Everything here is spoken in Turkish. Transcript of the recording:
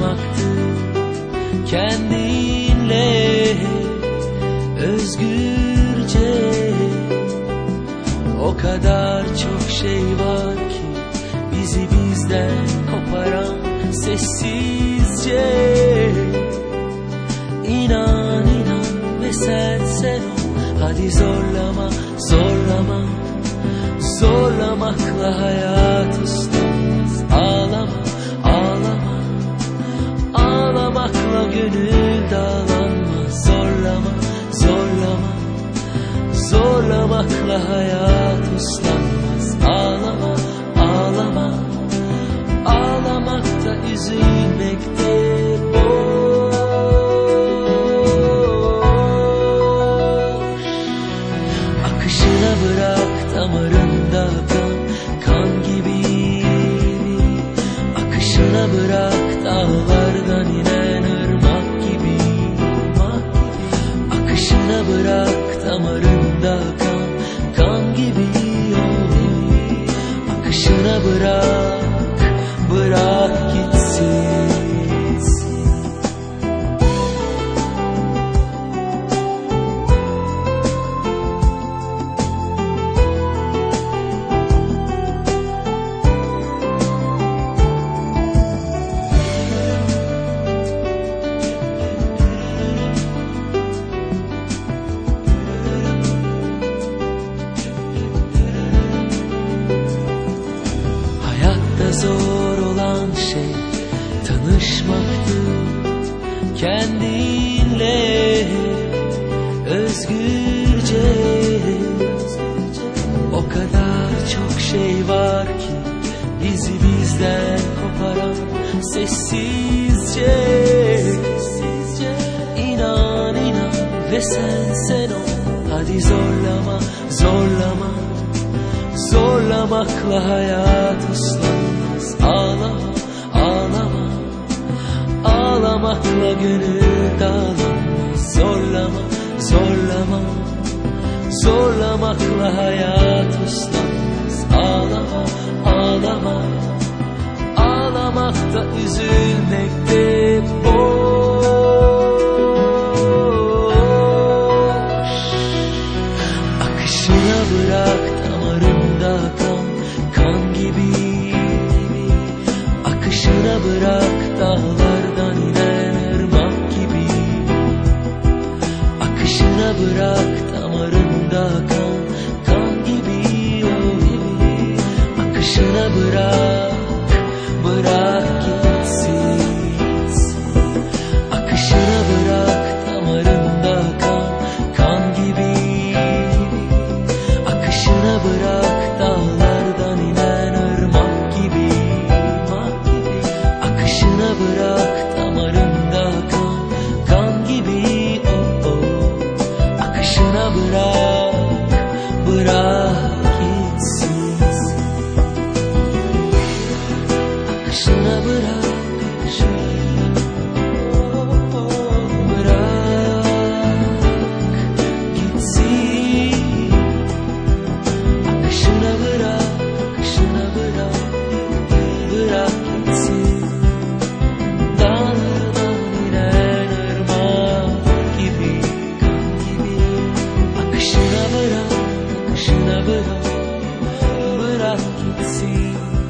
tanışmaktı kendinle özgürce. O kadar çok şey var ki bizi bizden koparan sessizce. İnan inan ve sen ol. Hadi zorlama zorlama, zorlamakla hayat ıslanmaz. Ağlama ağlama, ağlamakla gönül dağlanmaz. Zorlama zorlama, zorlamakla hayat ıslanmaz. Ağlama ağlama, ağlamakta üzülmekte boş. Akışına bırak damarında kan, kan gibi. Akışına bırak dağlardan inen ırmak gibi. Akışına bırak damarında kan, kan gibi. Akışına bırak, bırak gitsin. Zor olan şey tanışmaktı kendinle özgürce. O kadar çok şey var ki bizi bizden koparan sessizce. İnan inan ve sen ol. Hadi zorlama zorlama, zorlamakla hayat ıslanmaz. Ağlama ağlama, ağlamakla gönül dağlanmaz. Zorlama zorlama, zorlamakla hayat ıslanmaz. Ağlama ağlama, ağlamakta üzülmekte boş. Akışına bırak damarında kan, kan gibi. Akışına bırak dağlardan inen ırmak gibi. Akışına bırak damarında kan, kan gibi. Akışına bırak, bırak gitsin. Akışına bırak damarında kan, kan gibi. Akışına bırak dağlardan inen ırmak gibi. Akışına bırak damarında kan, kan gibi. Oh, oh. Akışına bırak, bırak gitsin. Akışına bırak, bırak gitsin. Akışına bırak, akışına bırak, bırak gitsin. Dağlardan inen ırmak gibi, kan gibi. Akışına bırak, akışına bırak, bırak gitsin.